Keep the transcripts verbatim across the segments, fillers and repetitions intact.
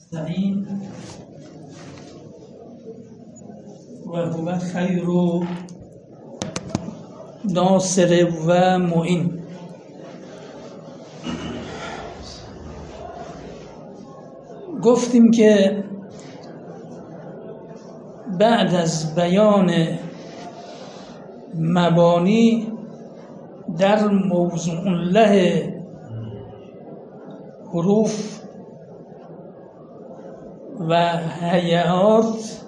زعیم و هو خیر ناصر و معین. گفتیم که بعد از بیان مبانی در موضوع له حروف و هیئات،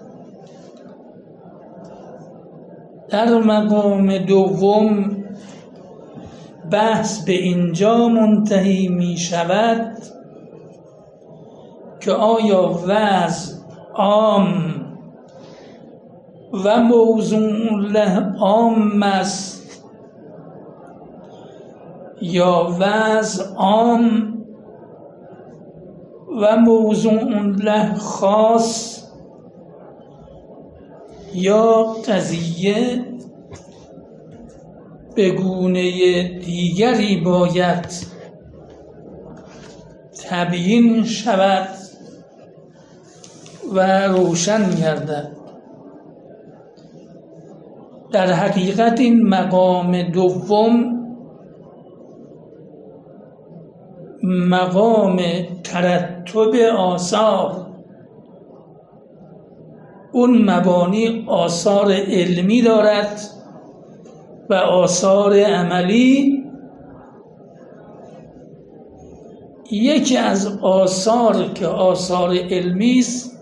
در مقام دوم بحث به اینجا منتهی می شود که آیا وضع عام و موضوع له عام است یا وضع عام و موضوع له خاص، یا قضیه به گونه دیگری باید تبیین شود و روشن گردد. در حقیقت این مقام دوم مقام ترتب آثار، اون مبانی آثار علمی دارد و آثار عملی. یکی از آثار که آثار علمی است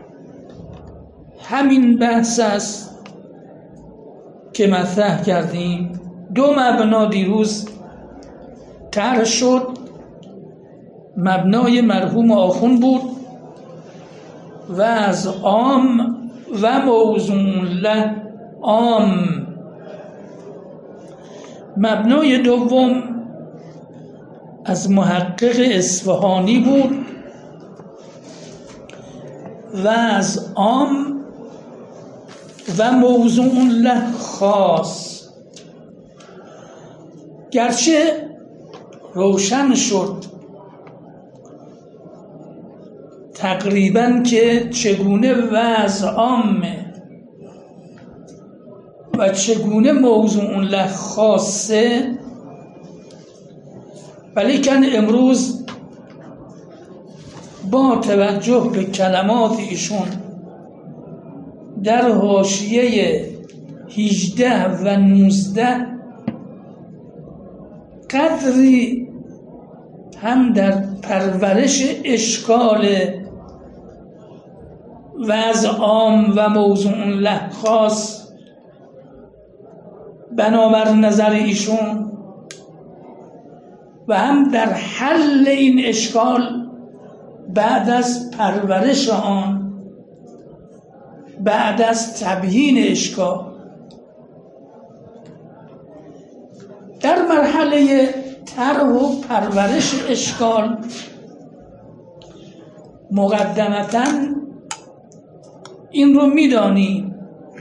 همین بحث است که مطرح کردیم. دو مبنا دیروز طرح شد. مبنای مرحوم آخوند بود و از عام و موضوع له عام. مبنای دوم از محقق اصفهانی بود و از عام و موضوع له خاص. گرچه روشن شد تقریبا که چگونه وضع عامه و چگونه موضوع له خاصه، ولیکن امروز با توجه به کلمات ایشون در حاشیه هجده و نوزده قدری هم در پرورش اشکال وضع عام و موضوع له خاص بنابر نظر ایشون و هم در حل این اشکال بعد از پرورش آن، بعد از تبیین اشکال، در مرحله طرح و پرورش اشکال مقدمتاً این رو می‌دانیم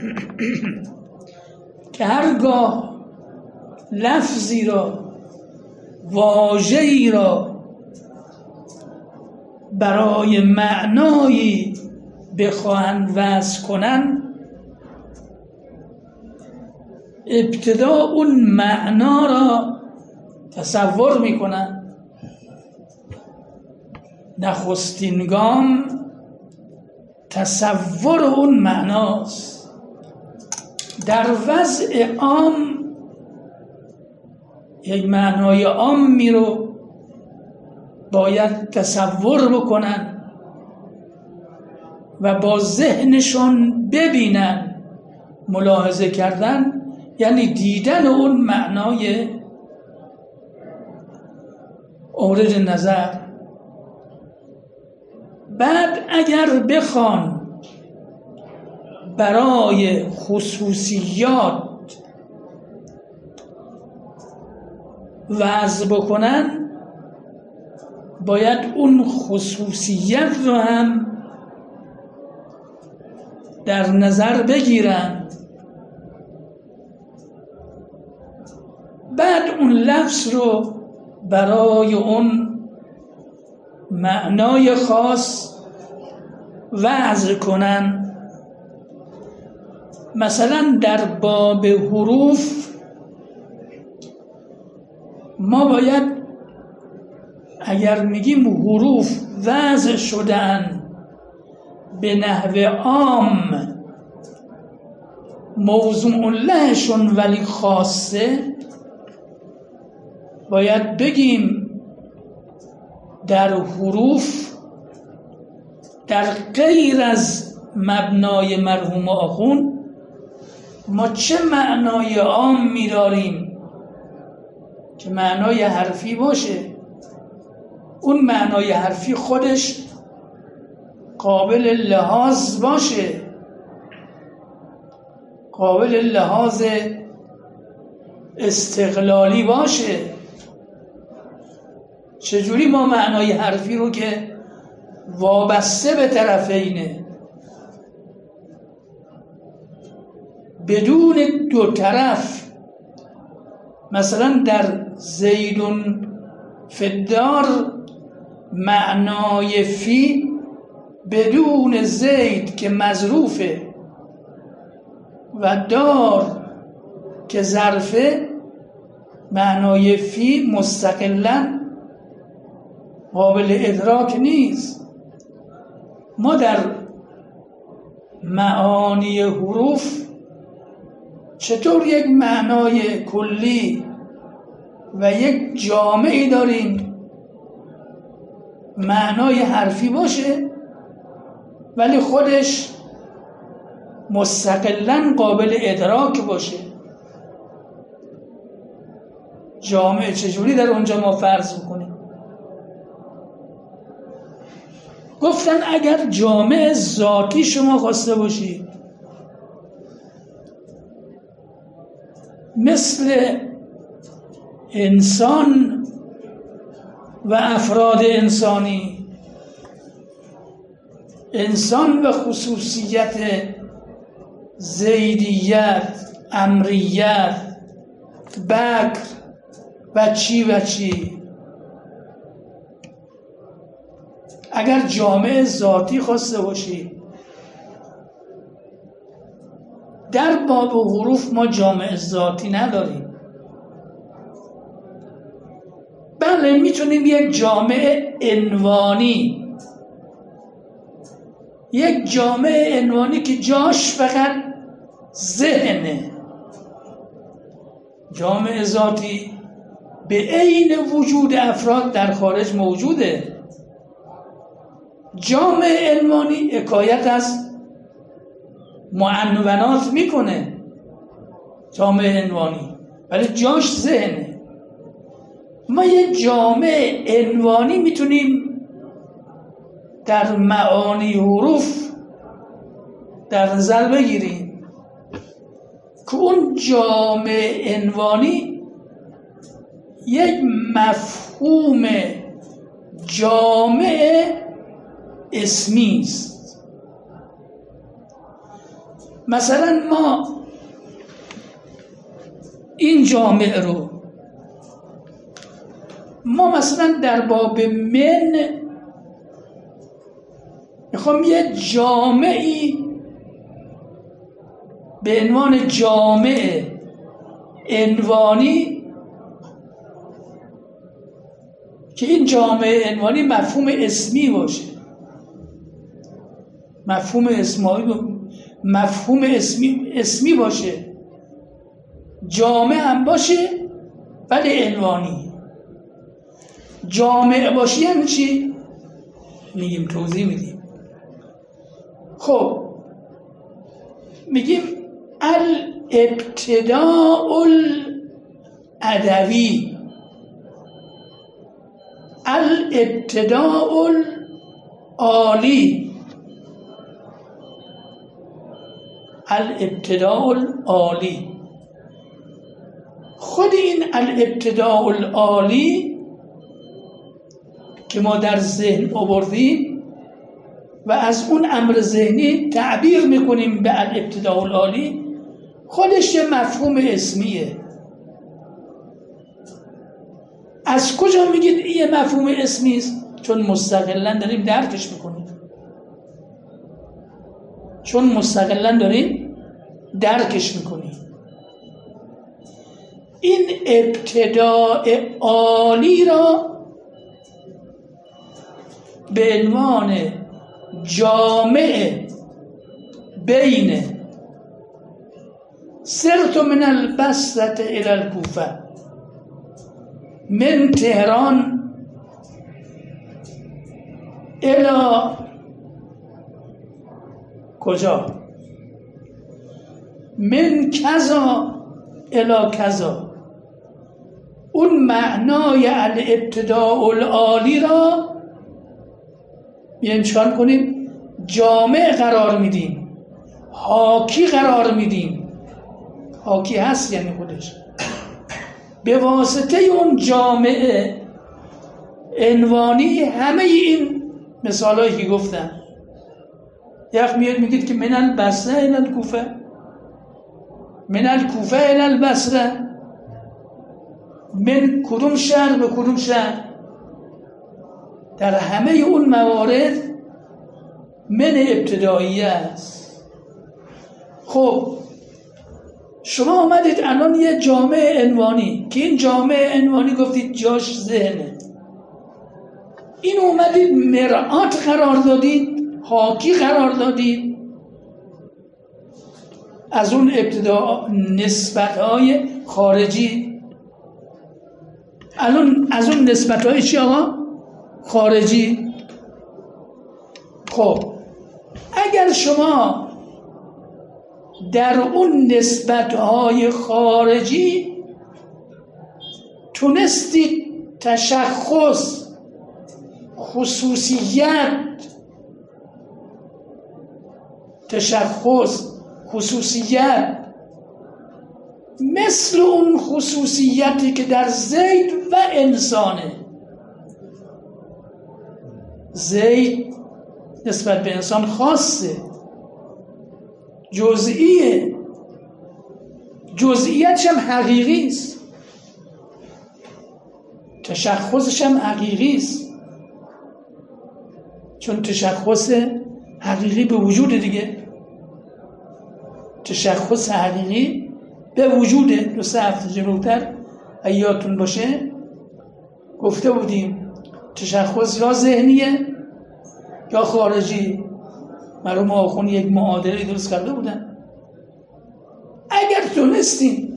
که هرگاه لفظی را، واژه‌ای را برای معنایی بخواهند وضع کنند، ابتدا اون معنا را تصور میکنند. نخستین گام تصور اون معناست. در وضع عام یک معنای عامی رو باید تصور بکنن و با ذهنشون ببینن. ملاحظه کردن یعنی دیدن اون معنای مورد نظر. بعد اگر بخوان برای خصوصیات وضع بکنن، باید اون خصوصیت رو هم در نظر بگیرند. بعد اون لفظ رو برای اون معنای خاص وعظ کنن. مثلا در باب حروف ما باید اگر میگیم حروف وضع شدن به نحو عام موضوع لهشون ولی خاصه، باید بگیم در حروف در غیر از مبنای مرحوم آخوند ما چه معنای عام می‌داریم که معنای حرفی باشه. اون معنای حرفی خودش قابل لحاظ باشه، قابل لحاظ استقلالی باشه. چجوری ما معنای حرفی رو که وابسته به طرفینه بدون دو طرف، مثلا در زیدون فدار معنای فی بدون زید که مظروفه و دار که ظرفه، معنای فی مستقلاً قابل ادراک نیست. ما در معانی حروف چطور یک معنای کلی و یک جامعی داریم معنای حرفی باشه ولی خودش مستقلاً قابل ادراک باشه؟ جامعه چجوری در اونجا ما فرض بکنیم؟ گفتن اگر جامعه ذاتی شما خواسته باشید، مثل انسان و افراد انسانی، انسان و خصوصیت زیدیت، امریت، بکر و چی و چی، اگر جامعه ذاتی خواسته باشید، در باب حروف ما جامعه ذاتی نداریم. بله میتونیم یک جامعه عنوانی، یک جامعه عنوانی که جاش فقط ذهنه. جامعه ذاتی به عین وجود افراد در خارج موجوده. جامعه عنوانی حکایت از معنونات میکنه، جامعه عنوانی، ولی جاش ذهنه. ما یک جامعه عنوانی میتونیم در معانی حروف در نظر بگیریم که اون جامعه عنوانی یک مفهوم جامع اسمی است. مثلا ما این جامعه رو ما مثلا در باب من میخوام یه جامعی به عنوان جامع عنوانی که این جامعه عنوانی مفهوم اسمی باشه، مفهوم اسمی مفهوم اسمی اسمی باشه، جامع هم باشه ولی عنوانی. جامع باشه یعنی چی؟ میگیم توضیح میدیم. خب میگیم الابتداء الادبی، الابتداء العالی، الابتداء العالی. خود این الابتداء العالی که ما در ذهن آوردیم و از اون امر ذهنی تعبیر میکنیم به الابتداء العالی، خودش یه مفهوم اسمیه. از کجا میگید این مفهوم اسمی است؟ چون مستقلا داریم درکش میکنیم. چون مستقلا دارین درکش میکنین. این ابتداء عالی را به عنوان جامع بین سرت من البصره الى الکوفه من تهران الى کجا، من کذا الى کذا، اون معنای الابتداء العالی را بیایم چکار کنیم؟ جامع قرار میدیم، حاکی قرار میدیم. حاکی هست یعنی خودش. به واسطه اون جامع عنوانی همه این مثالایی که گفتم، یک میاد میگید که من البصره الی الکوفه، من الکوفه الی البصره، من کدوم شهر به کدوم شهر. در همه اون موارد من ابتدایی است. خب شما آمدید الان یه جامعه عنوانی که این جامعه عنوانی گفتید جاش ذهنه، این اومدید مرآت قرار دادید، حاکی قرار دادید از اون ابتدا نسبت‌های خارجی. الان از اون نسبت‌های چی آقا؟ خارجی. خب اگر شما در اون نسبت‌های خارجی تونستید تشخص، خصوصیت، تشخص خصوصیت مثل اون خصوصیتی که در زید و انسانه. زید نسبت به انسان خاصه، جزئیه، جزئیاتش هم حقیقی است، تشخصش هم حقیقی است، چون تشخص حقیقی به وجود دیگه، تشخص حقیقی به وجوده. دو سه هفته جلوتر یادتون باشه گفته بودیم تشخص یا ذهنیه یا خارجی. مرحوم آخوند یک معادله درست کرده بودن. اگر تونستیم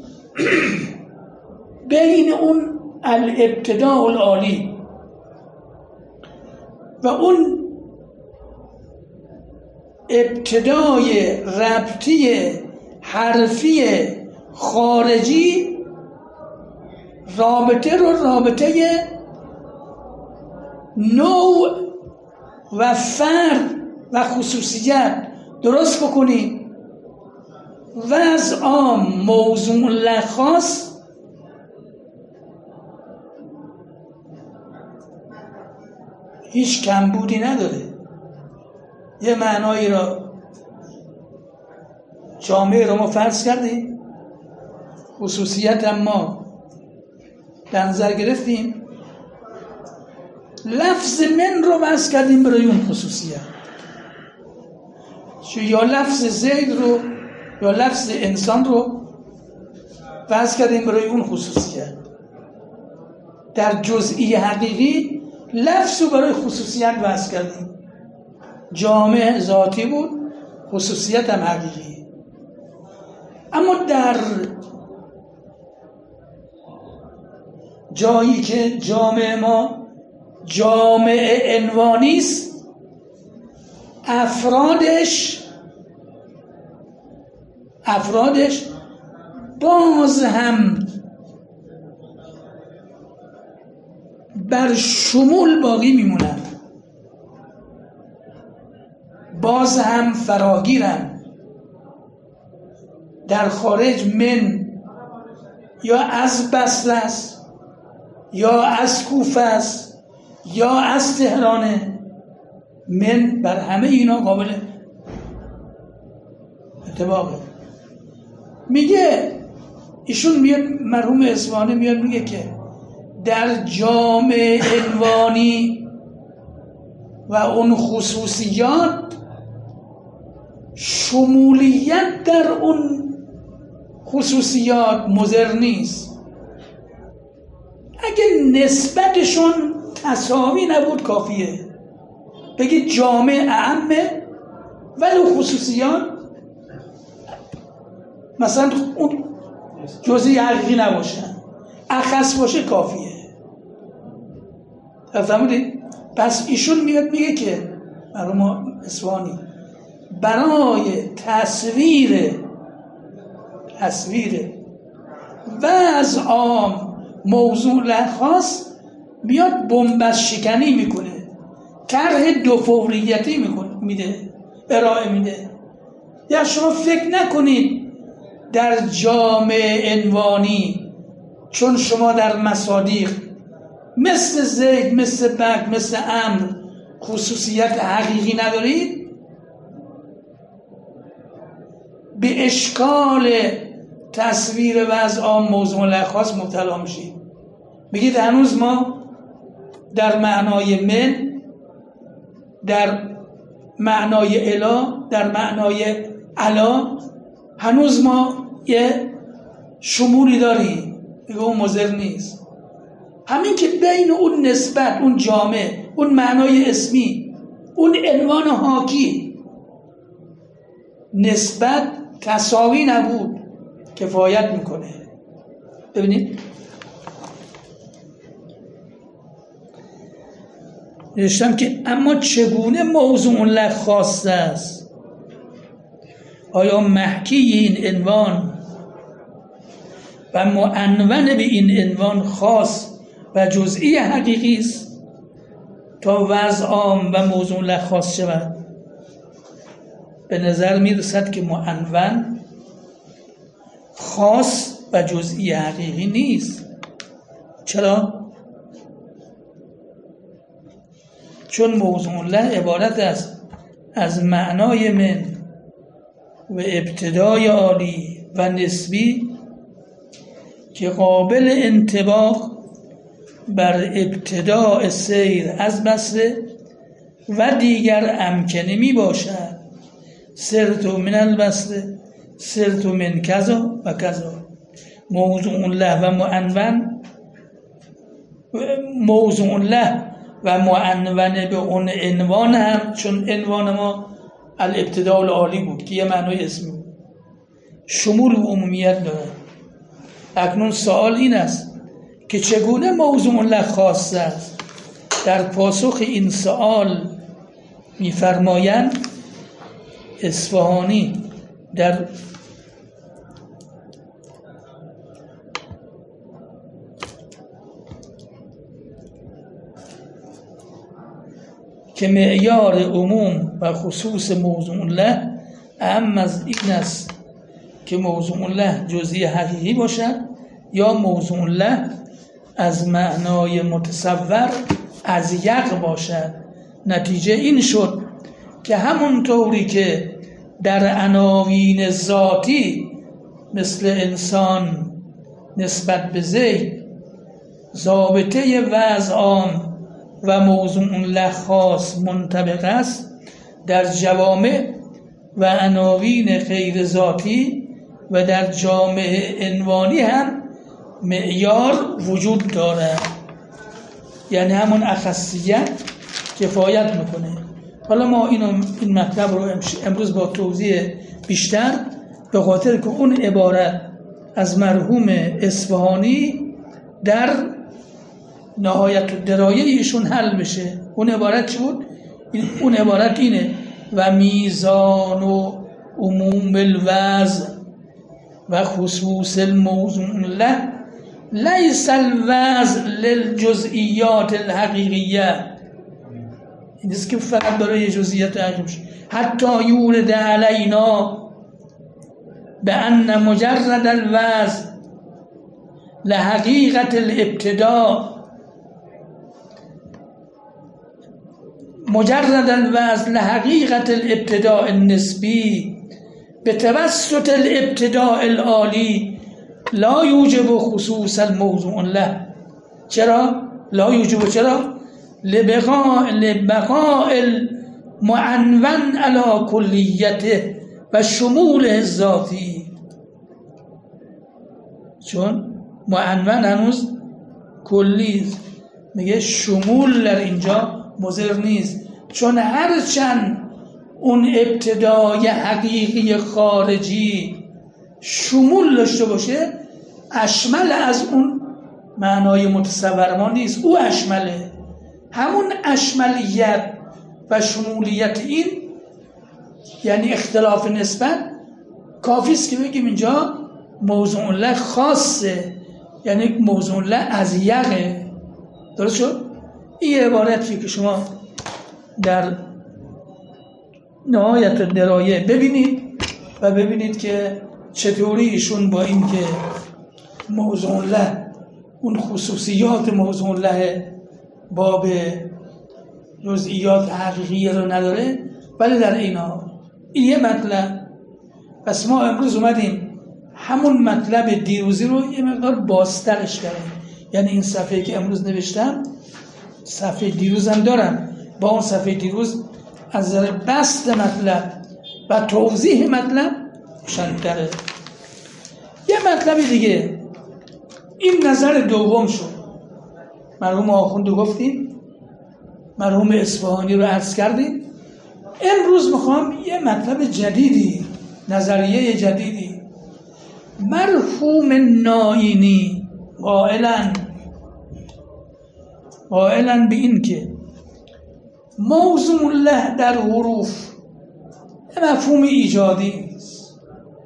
بین اون الابتداء العالی و اون ابتدای ربطی حرفی خارجی رابطه رو رابطه نوع و فرد و خصوصیت درست بکنی، وضع عام موضوع لخاص، هیچ کمبودی نداره. یه معنایی را جامعه رو ما فرض کردیم، خصوصیت هم ما در نظر گرفتیم، لفظ من رو بس کردیم برای اون خصوصیت، یا لفظ زید رو یا لفظ انسان رو بس کردیم برای اون خصوصیت. در جزئی حقیقی لفظ رو برای خصوصیت بس کردیم. جامع ذاتی بود، خصوصیت هم حقیقی. اما در جایی که جامع ما جامع عنوانی است، افرادش افرادش باز هم بر شمول باقی میمونن، باز هم فراگیرن. در خارج من یا از بصره است، یا از کوفه است، یا از تهرانه. من بر همه اینا قابل اتفاقه. میگه ایشون میاد، مرحوم اصفهانی میاد میگه که در جامع عنوانی و اون خصوصیات شمولیت در اون خصوصیات مضر نیست. اگه نسبتشون تساوی نبود کافیه. بگید جامع اعمه ولی خصوصیات مثلا اون جزئی حقیقی نباشن، اخص باشه کافیه. فهمیدید؟ پس ایشون میاد میگه که مرحوم اصفهانی برای تصویر تصویر وضع عام موضوع خاص میاد بنبست شکنی میکنه، طرح دو فوریتی میکنه میده ارائه میده. یا شما فکر نکنید در جامع عنوانی چون شما در مصادیق مثل زید، مثل بک، مثل امر خصوصیت حقیقی ندارید، به اشکال تصویر وضع عام موضوع خاص مبتلا میشید. میگید هنوز ما در معنای من، در معنای اله، در معنای علا هنوز ما یه شمولی داریم. میگه اون مضر نیست. همین که بین اون نسبت، اون جامع، اون معنای اسمی، اون عنوان حاکی نسبت تساوی نبود کفایت میکنه. ببینید نوشتم که اما چگونه موضوع له خاص است؟ آیا محکی این عنوان و معنون به این عنوان خاص و جزئی حقیقی است تا وضع عام و موضوع له خاص شود؟ به نظر می رسد که معنون خاص و جزئی حقیقی نیست. چرا؟ چون موضوع له عبارت است از معنای من و ابتدای عالی و نسبی که قابل انطباق بر ابتداء سیر از بصره و دیگر امکنه می باشد. سرت من البصره، سرت من کذا و کذا. موضوع له و معنون موضوع له و معنون به اون عنوان هم، چون عنوان ما الابتداء العالی بود که یه معنای اسمی بود، شمول و عمومیت داره. اکنون سوال این است که چگونه موضوع له خاص است؟ در پاسخ این سوال می‌فرمایند اصفهانی در که معیار عموم و خصوص موضوع له اهم از این است که موضوع له جزئی حقیقی باشد یا موضوع له از معنای متصور از یق باشد. نتیجه این شد که همون طوری که در عناوین ذاتی مثل انسان نسبت به زید ضابطه وضع عام و موضوع له خاص منطبق است، در جوامع و عناوین غیر ذاتی و در جامع عنوانی هم معیار وجود دارد. یعنی همون اخصیت کفایت میکنه. حالا ما اینو این مطلب رو امروز با توضیح بیشتر به خاطر که اون عبارت از مرحوم اصفهانی در نهایت درایه ایشون حل بشه. اون عبارت چی بود؟ اون عبارت اینه: و میزان و عموم الوضع و خصوص الموضوع له لیس الوضع للجزئیات الحقیقیه. این است که فقط برای یه جزئیات حقیقی میشه. حتی یورد علینا به ان مجرد الوضع لحقیقت الابتداء مجرد الوضع لحقیقت الابتداء النسبی به توسط الابتداء العالی لا یوجب خصوص الموضوع له. چرا؟ لا یوجب چرا؟ لبقاء لبقاء المعنون علی کلیته و شمول ذاتی، چون معنون هنوز کلی میگه شمول در اینجا مضر نیست، چون هرچند اون ابتدای حقیقی خارجی شمول داشته باشه، اشمل از اون معنای متصور ما نیست، او اشمله. همون اشملیت و شمولیت این یعنی اختلاف نسبت کافی است که بگیم اینجا موضوع له خاصه، یعنی موضوع له از یقه. درست شد؟ این عبارتی که شما در نهایت درایه ببینید و ببینید که چطوری ایشون با این که موضوع له اون خصوصیات موضوع له باب جزئیات حقیقی رو نداره، ولی در اینا این یه مطلب. پس ما امروز اومدیم همون مطلب دیروزی رو یه مقدار بازترش کردیم، یعنی این صفحه که امروز نوشتم صفحه دیروزم دارم، با اون صفحه دیروز از نظر بسط مطلب و توضیح مطلب روشن‌تره. یه مطلب دیگه، این نظر دوم شد. مرحوم آخوند رو گفتیم، مرحوم اصفهانی رو عرض کردیم. امروز میخوام یه مطلب جدیدی، نظریه جدیدی. مرحوم نائینی قائلاً قائلاً به این که موضوع له در حروف مفهوم ایجادی نیست،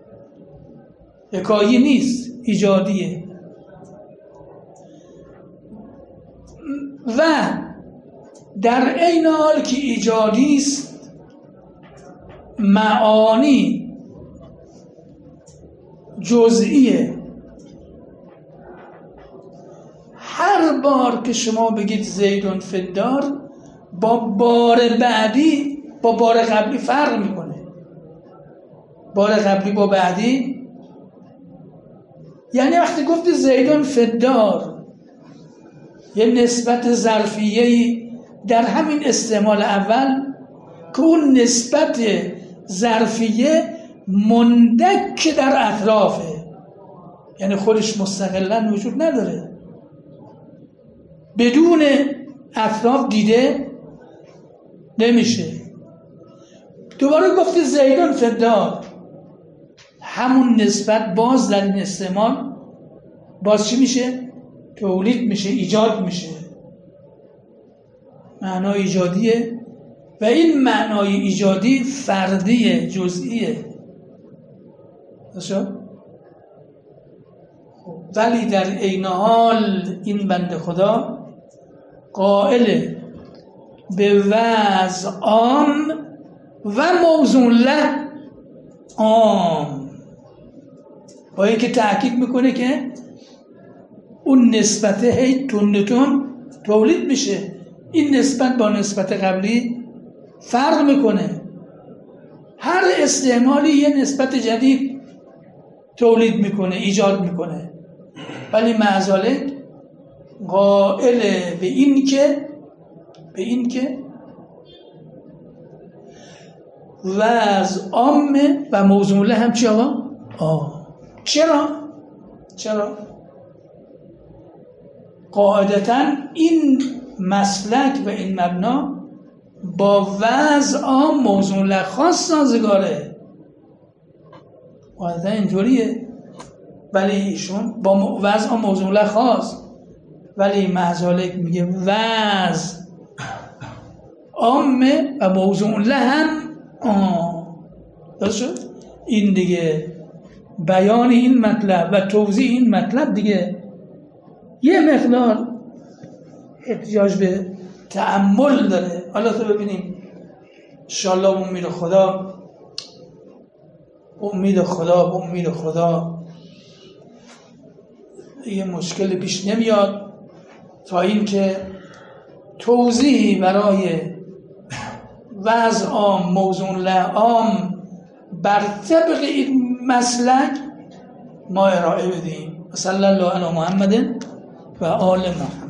حکایی نیست، ایجادیه. و در عین حال که ایجادی است، معانی جزئیه. هر بار که شما بگید زیدون فدار، با بار بعدی با بار قبلی فرق میکنه. بار قبلی با بعدی، یعنی وقتی گفتی زیدون فدار، یه نسبت ظرفیه‌ای در همین استعمال اول که اون نسبت ظرفیه مندک در اطرافه، یعنی خودش مستقلاً وجود نداره، بدون اطراف دیده نمیشه. دوباره گفتی زیدون فدار، همون نسبت باز در این استعمال باز چی میشه؟ تولید میشه، ایجاد میشه، معنای ایجادیه. و این معنای ایجادی فردیه، جزئیه. ولی در عین حال این بنده خدا قائل به وضع عام و موضوع له عام، با اینکه تأکید میکنه که اون نسبت هی تندتون تولید میشه، این نسبت با نسبت قبلی فرق میکنه. هر استعمالی یه نسبت جدید تولید میکنه، ایجاد میکنه. ولی معذالک قائل به این که به این که وضع عامه و موضوع له هم چی آقا؟ آه. چرا؟ چرا؟ قاعدتاً این مسلک و این مبنا با وضع عام موضوع له خاص سازگاره، قاعدتاً اینطوریه. ولی ایشون با وضع عام موضوع له خاص، ولی معذالک میگه وضع عامه و موضوع له هم آه. درست شد؟ این دیگه بیان این مطلب و توضیح این مطلب دیگه یه مقدار احتیاج به تأمل داره. حالا تو ببینیم انشاءالله امید خدا امید خدا امید خدا یه مشکل پیش نمیاد تا این که توضیحی برای وضع عام موضوع له عام بر طبق این مسلک ما ارائه بدیم. صلی الله علی محمد و آل محمد.